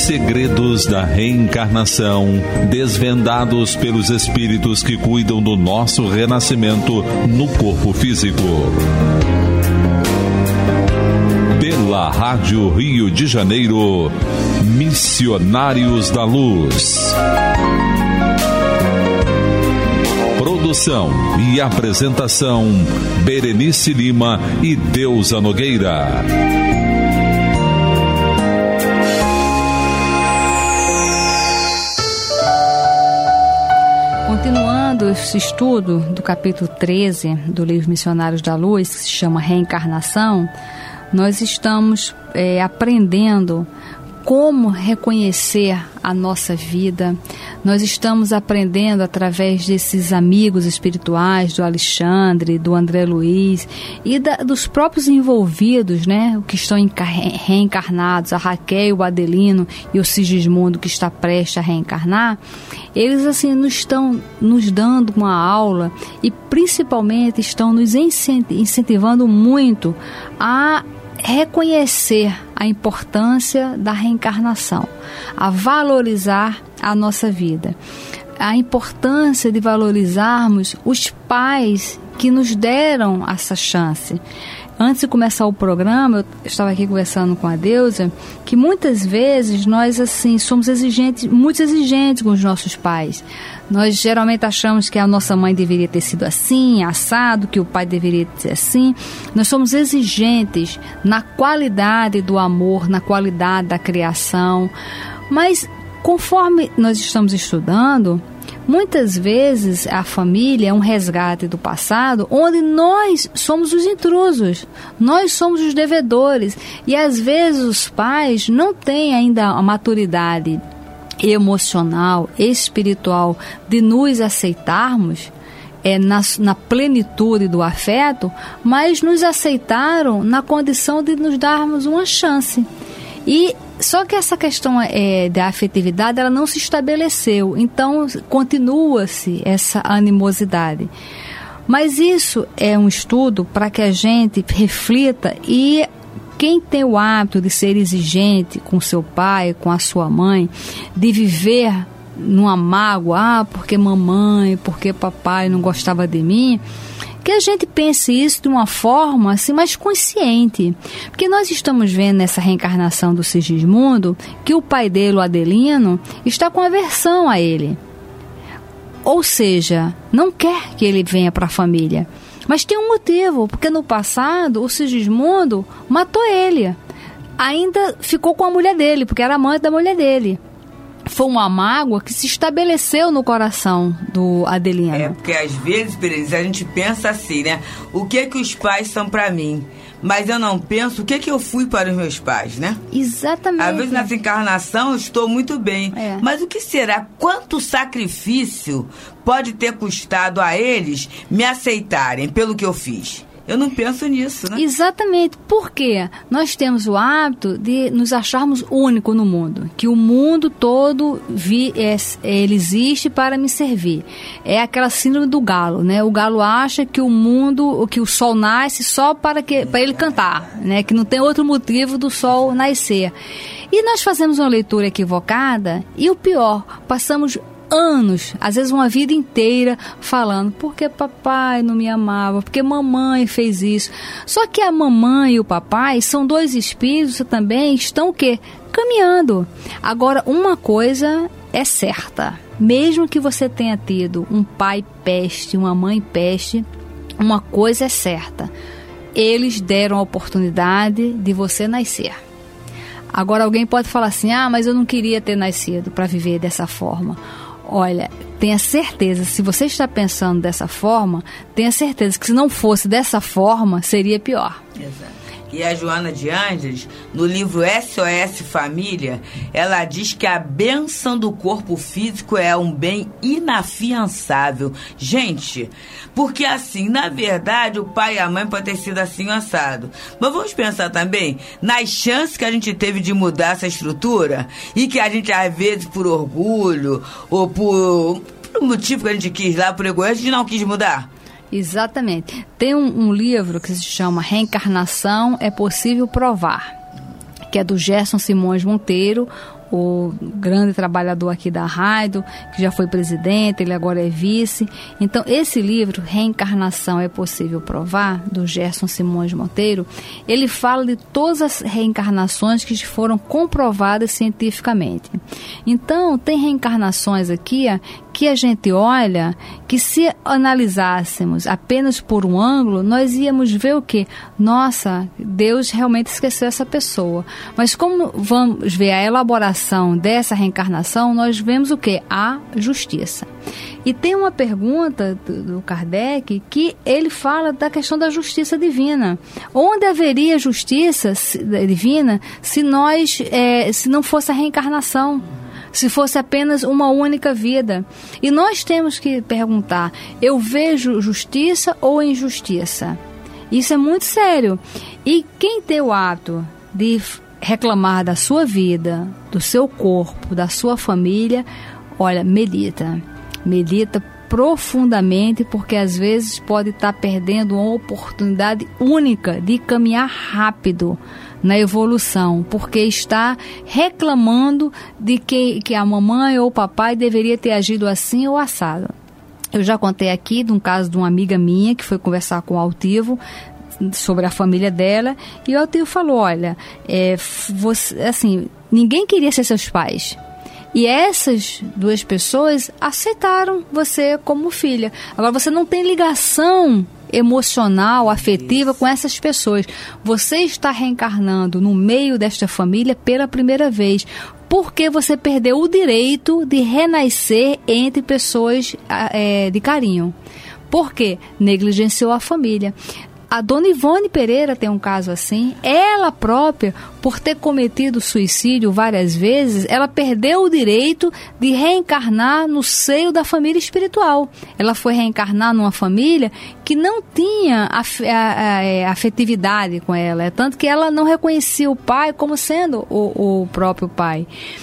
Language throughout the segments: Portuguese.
Segredos da reencarnação, desvendados pelos espíritos que cuidam do nosso renascimento no corpo físico. Pela Rádio Rio de Janeiro, Missionários da Luz. Produção e apresentação, Berenice Lima e Deusa Nogueira. Continuando esse estudo do capítulo 13 do livro Missionários da Luz, que se chama Reencarnação, nós estamos aprendendo como reconhecer a nossa vida. Nós estamos aprendendo através desses amigos espirituais, do Alexandre, do André Luiz e dos próprios envolvidos, né, que estão reencarnados, a Raquel, o Adelino e o Sigismundo, que está prestes a reencarnar. Eles assim estão nos dando uma aula e principalmente estão nos incentivando muito a reconhecer a importância da reencarnação, a valorizar a nossa vida, a importância de valorizarmos os pais que nos deram essa chance. Antes de começar o programa, eu estava aqui conversando com a Deusa, que muitas vezes nós assim somos muito exigentes com os nossos pais. Nós geralmente achamos que a nossa mãe deveria ter sido assim, assado, que o pai deveria ser assim. Nós somos exigentes na qualidade do amor, na qualidade da criação. Mas conforme nós estamos estudando, muitas vezes a família é um resgate do passado, onde nós somos os intrusos, nós somos os devedores. E às vezes os pais não têm ainda a maturidade emocional, espiritual de nos aceitarmos na plenitude do afeto, mas nos aceitaram na condição de nos darmos uma chance. E só que essa questão da afetividade, ela não se estabeleceu, então continua-se essa animosidade. Mas isso é um estudo para que a gente reflita, e quem tem o hábito de ser exigente com seu pai, com a sua mãe, de viver numa mágoa, porque mamãe, porque papai não gostava de mim, que a gente pense isso de uma forma assim, mais consciente. Porque nós estamos vendo nessa reencarnação do Sigismundo que o pai dele, o Adelino, está com aversão a ele. Ou seja, não quer que ele venha para a família. Mas tem um motivo, porque no passado o Sigismundo matou ele. Ainda ficou com a mulher dele, porque era amante da mulher dele. Foi uma mágoa que se estabeleceu no coração do Adelino. Porque às vezes, Berenice, a gente pensa assim, né? O que os pais são para mim? Mas eu não penso o que eu fui para os meus pais, né? Exatamente. Às vezes nessa encarnação eu estou muito bem. Mas o que será? Quanto sacrifício pode ter custado a eles me aceitarem pelo que eu fiz? Eu não penso nisso, né? Exatamente. Por quê? Nós temos o hábito de nos acharmos únicos no mundo. Que o mundo todo ele existe para me servir. É aquela síndrome do galo, né? O galo acha que que o sol nasce só para ele cantar, né? Que não tem outro motivo do sol nascer. E nós fazemos uma leitura equivocada e o pior, passamos anos, às vezes uma vida inteira falando, porque papai não me amava, porque mamãe fez isso. Só que a mamãe e o papai são dois espíritos que também estão o quê? Caminhando. Agora, uma coisa é certa, mesmo que você tenha tido um pai peste, uma mãe peste, uma coisa é certa, eles deram a oportunidade de você nascer. Agora alguém pode falar assim, mas eu não queria ter nascido para viver dessa forma. Olha, tenha certeza, se você está pensando dessa forma, tenha certeza que se não fosse dessa forma, seria pior. Exato. E a Joana de Ângeles, no livro SOS Família, ela diz que a bênção do corpo físico é um bem inafiançável. Gente, porque assim, na verdade, o pai e a mãe podem ter sido assim assado. Mas vamos pensar também nas chances que a gente teve de mudar essa estrutura e que a gente, às vezes, por orgulho ou por motivo que a gente quis lá, por egoísmo, a gente não quis mudar. Exatamente. Tem um livro que se chama Reencarnação é Possível Provar, que é do Gerson Simões Monteiro, o grande trabalhador aqui da rádio, que já foi presidente, ele agora é vice. Então, esse livro, Reencarnação é Possível Provar, do Gerson Simões Monteiro, ele fala de todas as reencarnações que foram comprovadas cientificamente. Então, tem reencarnações aqui que a gente olha, que se analisássemos apenas por um ângulo, nós íamos ver o quê? Nossa, Deus realmente esqueceu essa pessoa. Mas como vamos ver a elaboração dessa reencarnação, nós vemos o quê? A justiça. E tem uma pergunta do Kardec que ele fala da questão da justiça divina. Onde haveria justiça divina se não fosse a reencarnação? Se fosse apenas uma única vida. E nós temos que perguntar, eu vejo justiça ou injustiça? Isso é muito sério. E quem tem o hábito de reclamar da sua vida, do seu corpo, da sua família, olha, medita profundamente, porque às vezes pode estar perdendo uma oportunidade única de caminhar rápido na evolução, porque está reclamando de que a mamãe ou o papai deveria ter agido assim ou assado. Eu já contei aqui de um caso de uma amiga minha que foi conversar com o altivo sobre a família dela, e o altivo falou, olha, você, assim, ninguém queria ser seus pais. E essas duas pessoas aceitaram você como filha. Agora, você não tem ligação emocional, afetiva com essas pessoas. Você está reencarnando no meio desta família pela primeira vez, porque você perdeu o direito de renascer entre pessoas de carinho. Por quê? Negligenciou a família. A dona Ivone Pereira tem um caso assim. Ela própria, por ter cometido suicídio várias vezes, ela perdeu o direito de reencarnar no seio da família espiritual. Ela foi reencarnar numa família que não tinha afetividade com ela. Tanto que ela não reconhecia o pai como sendo o próprio pai.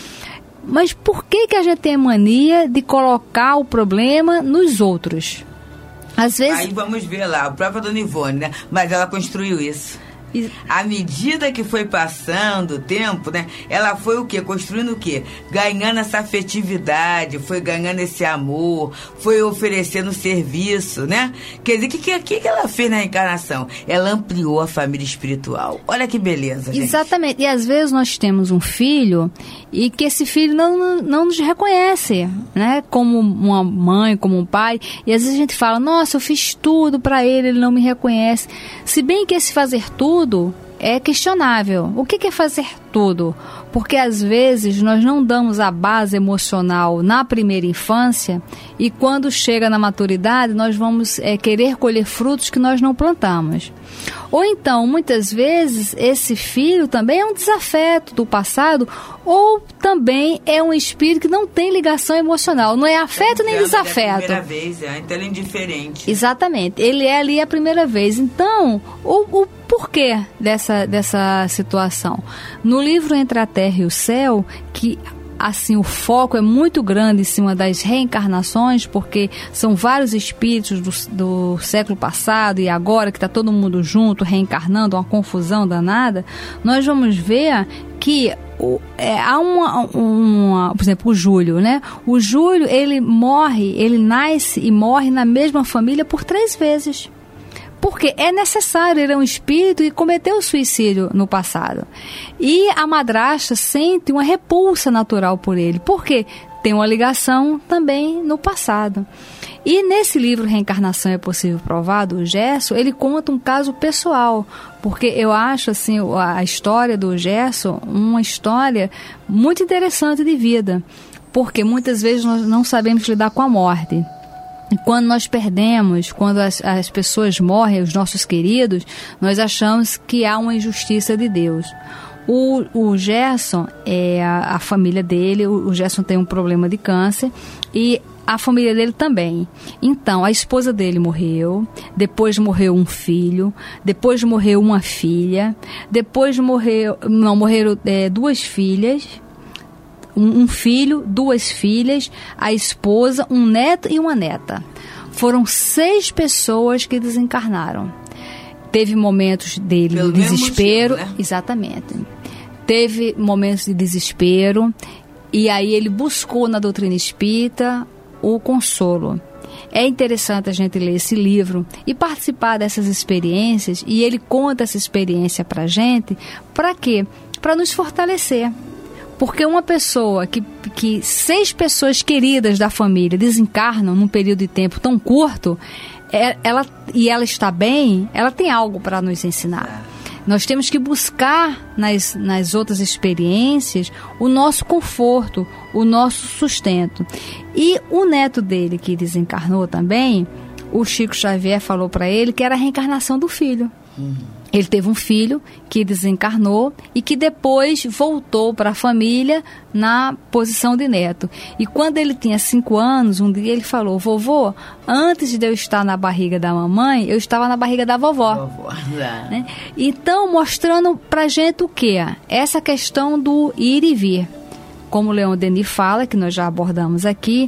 Mas por que a gente tem mania de colocar o problema nos outros? Às vezes... Aí vamos ver lá, a própria dona Ivone, né? Mas ela construiu isso. À medida que foi passando o tempo, né? Ela foi o quê? Construindo o quê? Ganhando essa afetividade, foi ganhando esse amor, foi oferecendo serviço, né? Quer dizer, o que ela fez na reencarnação? Ela ampliou a família espiritual. Olha que beleza, gente. Exatamente. E às vezes nós temos um filho e que esse filho não nos reconhece, né? Como uma mãe, como um pai. E às vezes a gente fala, nossa, eu fiz tudo para ele não me reconhece. Se bem que esse fazer tudo é questionável. O que é fazer tudo? Porque às vezes nós não damos a base emocional na primeira infância e quando chega na maturidade nós vamos querer colher frutos que nós não plantamos. Ou então, muitas vezes, esse filho também é um desafeto do passado ou também é um espírito que não tem ligação emocional. Não é afeto nem desafeto. É a primeira vez, então ele é indiferente. Exatamente. Ele é ali a primeira vez. Então, o porquê dessa situação? No livro Entre a Terra e o Céu, que... assim, o foco é muito grande em cima das reencarnações, porque são vários espíritos do século passado e agora que está todo mundo junto, reencarnando, uma confusão danada. Nós vamos ver que há por exemplo, o Júlio, né? O Júlio, ele nasce e morre na mesma família por 3 vezes. Porque é necessário, ele é um espírito e cometeu suicídio no passado. E a madrasta sente uma repulsa natural por ele. Por quê? Tem uma ligação também no passado. E nesse livro Reencarnação é Possível Provar, do Gerson, ele conta um caso pessoal. Porque eu acho assim, a história do Gerson uma história muito interessante de vida. Porque muitas vezes nós não sabemos lidar com a morte. E quando nós perdemos, quando as pessoas morrem, os nossos queridos, nós achamos que há uma injustiça de Deus. O Gerson, a família dele, o Gerson tem um problema de câncer e a família dele também. Então, a esposa dele morreu, depois morreu um filho, depois morreu uma filha, depois morreram 2 filhas, um filho, 2 filhas, a esposa, um neto e uma neta. Foram 6 pessoas que desencarnaram. Teve momentos dele de desespero. Motivo, né? Exatamente. teve momentos de desespero, e aí ele buscou na doutrina espírita o consolo. É interessante a gente ler esse livro e participar dessas experiências, e ele conta essa experiência pra gente, para quê? Para nos fortalecer. Porque uma pessoa que 6 pessoas queridas da família desencarnam num período de tempo tão curto, ela está bem, ela tem algo para nos ensinar. Nós temos que buscar nas outras experiências o nosso conforto, o nosso sustento. E o neto dele, que desencarnou também, o Chico Xavier falou para ele que era a reencarnação do filho. Ele teve um filho que desencarnou e que depois voltou para a família na posição de neto. E quando ele tinha 5 anos, um dia ele falou: vovô, antes de eu estar na barriga da mamãe, eu estava na barriga da vovó. Né? Então, mostrando para a gente o quê? Essa questão do ir e vir. Como o Leon Denis fala, que nós já abordamos aqui,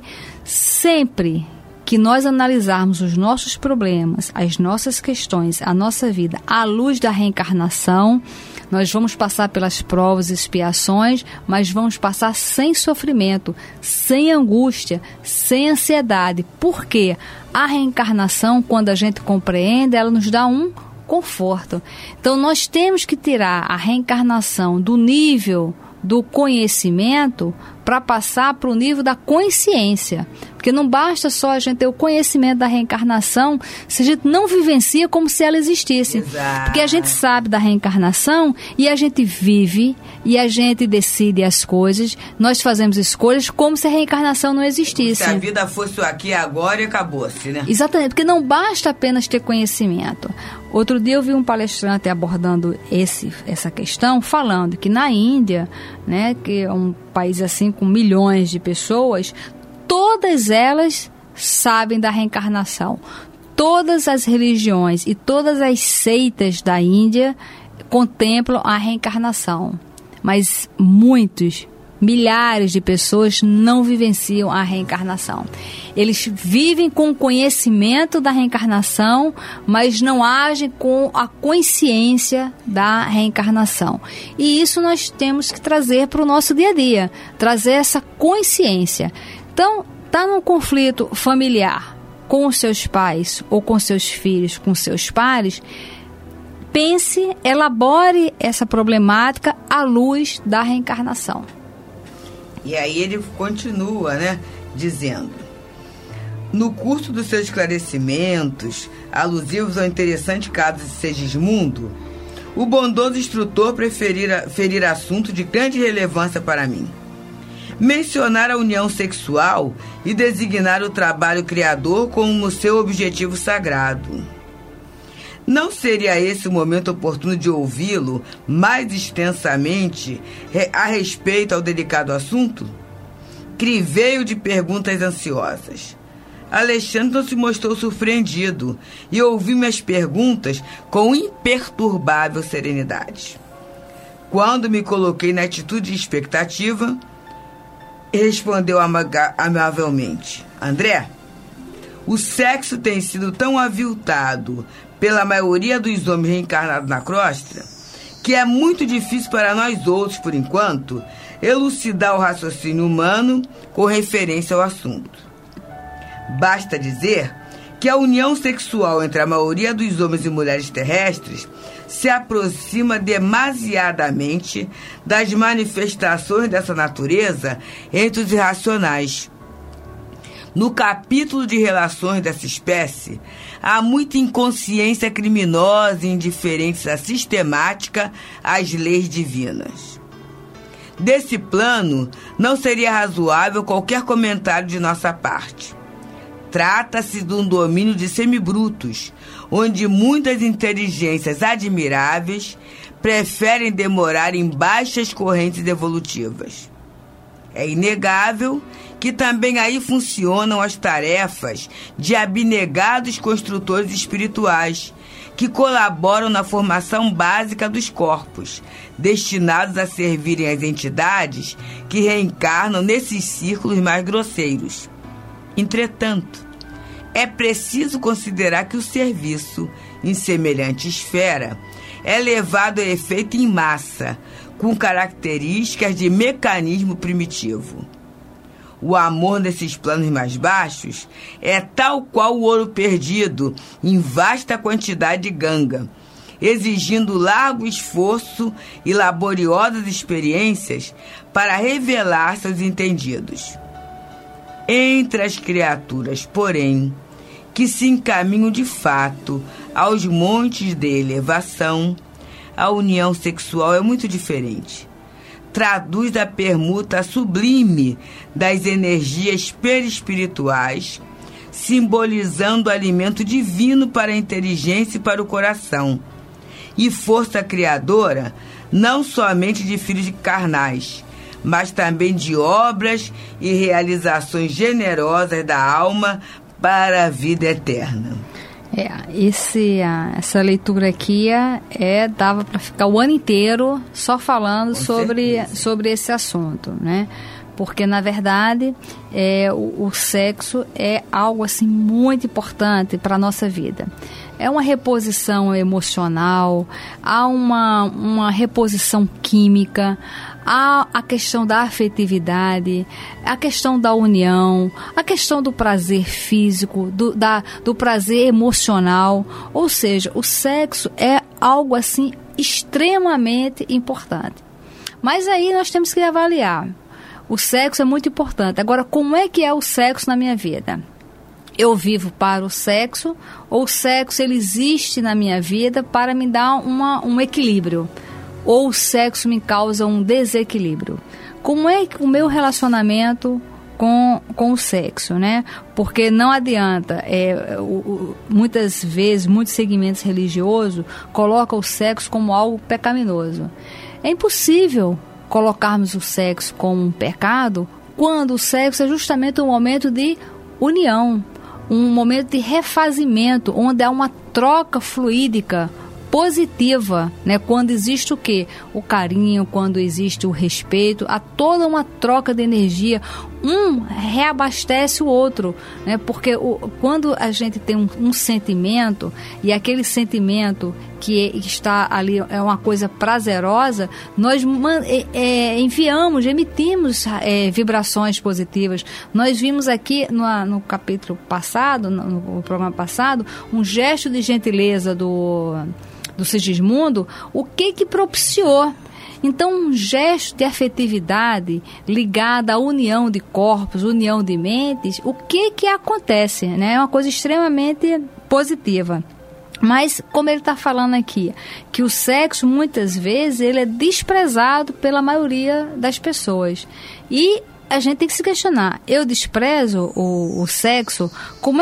sempre que nós analisarmos os nossos problemas, as nossas questões, a nossa vida, à luz da reencarnação, nós vamos passar pelas provas e expiações, mas vamos passar sem sofrimento, sem angústia, sem ansiedade. Por quê? A reencarnação, quando a gente compreende, ela nos dá um conforto. Então, nós temos que tirar a reencarnação do nível do conhecimento para passar para o nível da consciência. Porque não basta só a gente ter o conhecimento da reencarnação se a gente não vivencia como se ela existisse. Exato. Porque a gente sabe da reencarnação e a gente vive e a gente decide as coisas, nós fazemos escolhas como se a reencarnação não existisse. Se a vida fosse aqui agora e acabou-se, né? Exatamente, porque não basta apenas ter conhecimento. Outro dia eu vi um palestrante abordando essa questão, falando que na Índia, né, que é um país assim com milhões de pessoas, todas elas sabem da reencarnação. Todas as religiões e todas as seitas da Índia contemplam a reencarnação. Mas milhares de pessoas não vivenciam a reencarnação. Eles vivem com o conhecimento da reencarnação, mas não agem com a consciência da reencarnação. E isso nós temos que trazer para o nosso dia a dia, trazer essa consciência. Então, está num conflito familiar com os seus pais, ou com seus filhos, com seus pares, pense, elabore essa problemática à luz da reencarnação. E aí ele continua, né, dizendo: no curso dos seus esclarecimentos, alusivos ao interessante caso de Segismundo, o bondoso instrutor ferir assunto de grande relevância para mim. Mencionar a união sexual e designar o trabalho criador como seu objetivo sagrado. Não seria esse o momento oportuno de ouvi-lo mais extensamente a respeito ao delicado assunto? Criveio de perguntas ansiosas. Alexandre não se mostrou surpreendido e ouviu minhas perguntas com imperturbável serenidade. Quando me coloquei na atitude de expectativa, respondeu amavelmente: André, o sexo tem sido tão aviltado pela maioria dos homens reencarnados na crosta, que é muito difícil para nós outros, por enquanto, elucidar o raciocínio humano com referência ao assunto. Basta dizer que a união sexual entre a maioria dos homens e mulheres terrestres se aproxima demasiadamente das manifestações dessa natureza entre os irracionais. No capítulo de relações dessa espécie, há muita inconsciência criminosa e indiferença sistemática às leis divinas. Desse plano, não seria razoável qualquer comentário de nossa parte. Trata-se de um domínio de semibrutos, onde muitas inteligências admiráveis preferem demorar em baixas correntes evolutivas. É inegável que também aí funcionam as tarefas de abnegados construtores espirituais, que colaboram na formação básica dos corpos, destinados a servirem às entidades que reencarnam nesses círculos mais grosseiros. Entretanto, é preciso considerar que o serviço, em semelhante esfera, é levado a efeito em massa, com características de mecanismo primitivo. O amor nesses planos mais baixos é tal qual o ouro perdido em vasta quantidade de ganga, exigindo largo esforço e laboriosas experiências para revelar seus entendidos. Entre as criaturas, porém, que se encaminham de fato aos montes de elevação, a união sexual é muito diferente. Traduz a permuta sublime das energias perispirituais, simbolizando o alimento divino para a inteligência e para o coração, e força criadora não somente de filhos carnais, mas também de obras e realizações generosas da alma para a vida eterna. Essa leitura aqui dava para ficar o ano inteiro só falando sobre esse assunto, né? Porque, na verdade, o sexo é algo assim muito importante para a nossa vida. É uma reposição emocional, há uma reposição química, há a questão da afetividade, a questão da união, a questão do prazer físico, do prazer emocional. Ou seja, o sexo é algo assim extremamente importante. Mas aí nós temos que avaliar. O sexo é muito importante. Agora, como é que é o sexo na minha vida? Eu vivo para o sexo, ou o sexo ele existe na minha vida para me dar um equilíbrio? Ou o sexo me causa um desequilíbrio? Como é o meu relacionamento com o sexo, né? Porque não adianta, muitas vezes, muitos segmentos religiosos colocam o sexo como algo pecaminoso. É impossível colocarmos o sexo como um pecado quando o sexo é justamente um momento de união, um momento de refazimento, onde há uma troca fluídica positiva, né? Quando existe o quê? O carinho, quando existe o respeito, há toda uma troca de energia, um reabastece o outro, né? Porque quando a gente tem um sentimento, e aquele sentimento que está ali é uma coisa prazerosa, nós emitimos vibrações positivas. Nós vimos aqui no capítulo passado, no programa passado, um gesto de gentileza do Sigismundo, o que propiciou. Então, um gesto de afetividade ligado à união de corpos, união de mentes, o que acontece, né? É uma coisa extremamente positiva. Mas, como ele está falando aqui, que o sexo, muitas vezes, ele é desprezado pela maioria das pessoas. E a gente tem que se questionar, eu desprezo o sexo? Qual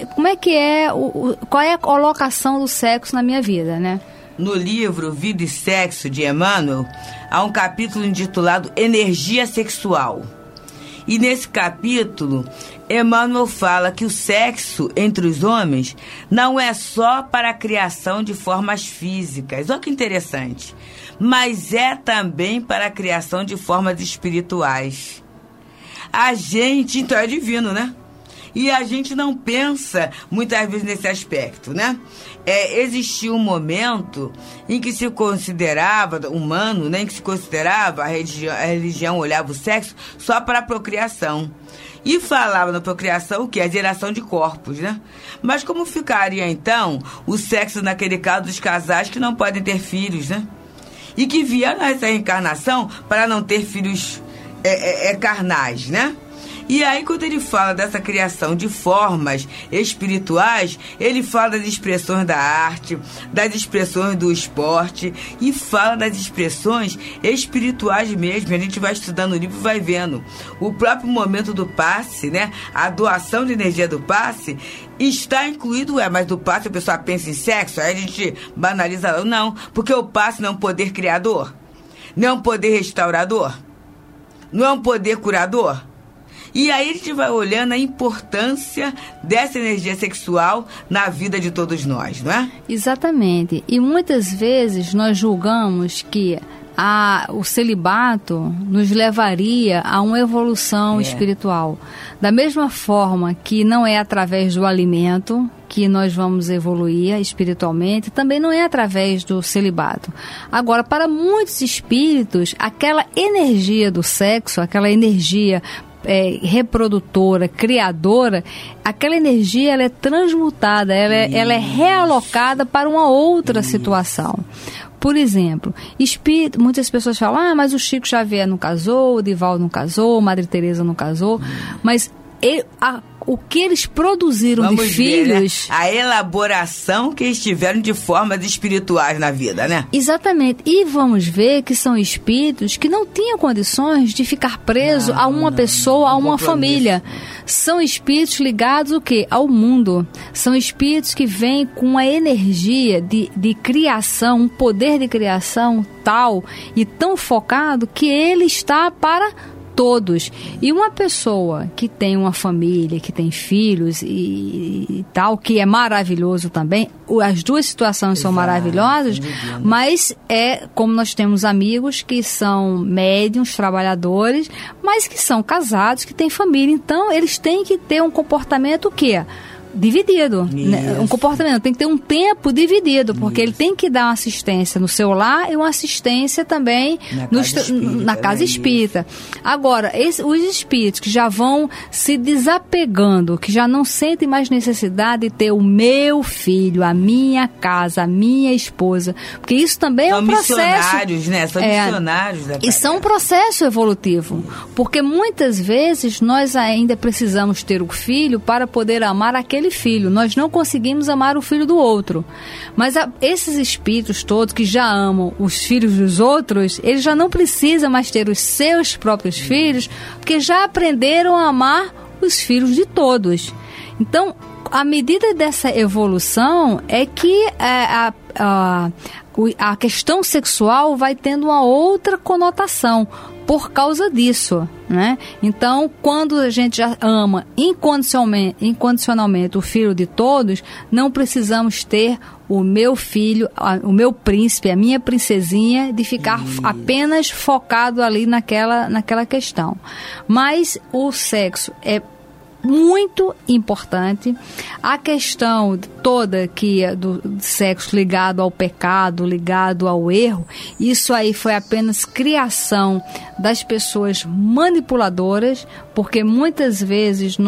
é a colocação do sexo na minha vida, né? No livro Vida e Sexo, de Emmanuel, há um capítulo intitulado Energia Sexual. E nesse capítulo, Emmanuel fala que o sexo entre os homens não é só para a criação de formas físicas, olha que interessante, mas é também para a criação de formas espirituais. A gente, então, é divino, né? E a gente não pensa muitas vezes nesse aspecto, né? Existia um momento em que se considerava humano, né? Em que se considerava a religião olhava o sexo só para a procriação. E falava na procriação o quê? A geração de corpos, né? Mas como ficaria, então, o sexo naquele caso dos casais que não podem ter filhos, né? E que vieram nessa reencarnação para não ter filhos carnais, né? E aí, quando ele fala dessa criação de formas espirituais, ele fala das expressões da arte, das expressões do esporte e fala das expressões espirituais mesmo. A gente vai estudando o livro e vai vendo. O próprio momento do passe, né? A doação de energia do passe está incluído, mas do passe a pessoa pensa em sexo, aí a gente banaliza. Não, porque o passe não é um poder criador, não é um poder restaurador, não é um poder curador. E aí a gente vai olhando a importância dessa energia sexual na vida de todos nós, não é? Exatamente. E muitas vezes nós julgamos que o celibato nos levaria a uma evolução espiritual. Da mesma forma que não é através do alimento que nós vamos evoluir espiritualmente também não é através do celibato. Agora, para muitos espíritos, aquela energia do sexo, aquela energia reprodutora, criadora, aquela energia ela é transmutada, ela é realocada para uma outra situação. Por exemplo, muitas pessoas falam, mas o Chico Xavier não casou, o Divaldo não casou, Madre Teresa não casou, mas o que eles produziram de filhos... Ver, né? A elaboração que eles tiveram de formas espirituais na vida, né? Exatamente. E vamos ver que são espíritos que não tinham condições de ficar presos a uma pessoa, a uma família. São espíritos ligados o quê? Ao mundo. São espíritos que vêm com uma energia de criação, um poder de criação tal e tão focado que ele está para todos. E uma pessoa que tem uma família, que tem filhos e tal, que é maravilhoso também, as duas situações são maravilhosas, mas como nós temos amigos que são médiuns, trabalhadores, mas que são casados, que têm família, então eles têm que ter um comportamento o quê? Dividido, né? Um comportamento tem que ter um tempo dividido, porque ele tem que dar uma assistência no seu lar e uma assistência também na casa espírita. Agora, os espíritos que já vão se desapegando, que já não sentem mais necessidade de ter o meu filho, a minha casa, a minha esposa, porque isso também é um processo. São missionários, né? São missionários. Isso é um processo evolutivo, porque muitas vezes nós ainda precisamos ter o filho para poder amar aquele filho. Nós não conseguimos amar o filho do outro. Mas esses espíritos todos que já amam os filhos dos outros, eles já não precisam mais ter os seus próprios filhos, porque já aprenderam a amar os filhos de todos. Então, à medida dessa evolução, é que a questão sexual vai tendo uma outra conotação por causa disso, né? Então, quando a gente já ama incondicionalmente o filho de todos, não precisamos ter o meu filho, o meu príncipe, a minha princesinha, de ficar apenas focado ali naquela questão. Mas o sexo é muito importante. A questão toda que é do sexo ligado ao pecado, ligado ao erro, isso aí foi apenas criação das pessoas manipuladoras, porque muitas vezes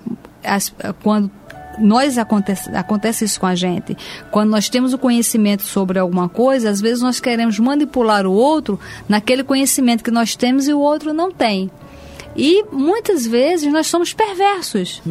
acontece isso com a gente. Quando nós temos o conhecimento sobre alguma coisa, às vezes nós queremos manipular o outro naquele conhecimento que nós temos e o outro não tem. E muitas vezes nós somos perversos.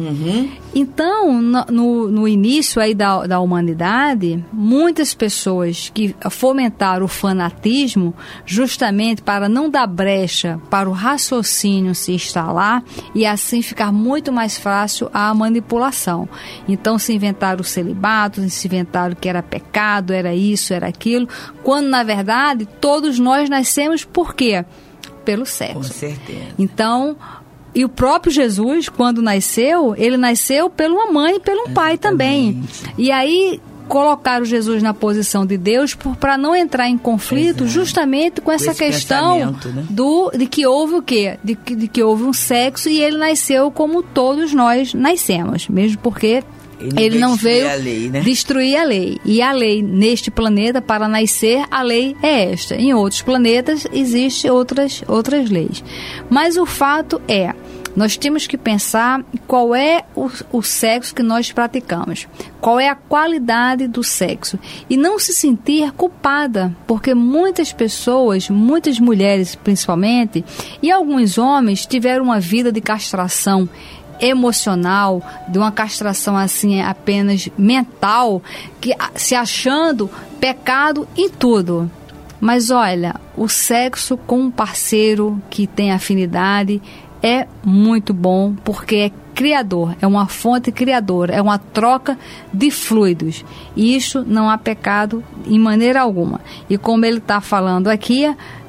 Então, no início aí da humanidade, muitas pessoas que fomentaram o fanatismo justamente para não dar brecha para o raciocínio se instalar e assim ficar muito mais fácil a manipulação. Então se inventaram o celibato, se inventaram que era pecado, era isso, era aquilo, quando na verdade todos nós nascemos por quê? Pelo sexo. Com certeza. Então, e o próprio Jesus, quando nasceu, ele nasceu pela uma mãe e pelo um pai também. E aí colocaram Jesus na posição de Deus para não entrar em conflito justamente com essa questão, né? De que houve o quê? De que houve um sexo e ele nasceu como todos nós nascemos, mesmo porque ele não veio destruir a lei. E a lei neste planeta, para nascer, a lei é esta. Em outros planetas existem outras leis. Mas o fato é, nós temos que pensar qual é o sexo que nós praticamos. Qual é a qualidade do sexo. E não se sentir culpada, porque muitas pessoas, muitas mulheres principalmente, e alguns homens tiveram uma vida de castração emocional, de uma castração assim apenas mental, que se achando pecado em tudo. Mas olha, o sexo com um parceiro que tem afinidade é muito bom, porque é criador, é uma fonte criadora, é uma troca de fluidos. E isso não há pecado em maneira alguma. E como ele está falando aqui,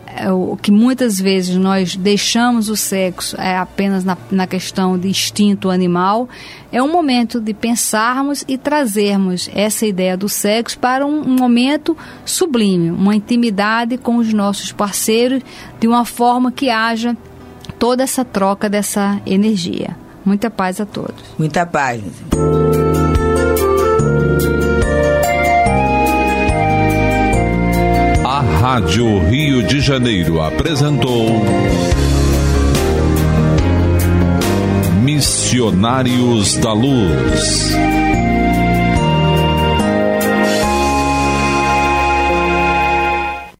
o que muitas vezes nós deixamos o sexo apenas na questão de instinto animal, é um momento de pensarmos e trazermos essa ideia do sexo para um momento sublime, uma intimidade com os nossos parceiros, de uma forma que haja toda essa troca dessa energia. Muita paz a todos. Muita paz. Rádio Rio de Janeiro apresentou Missionários da Luz.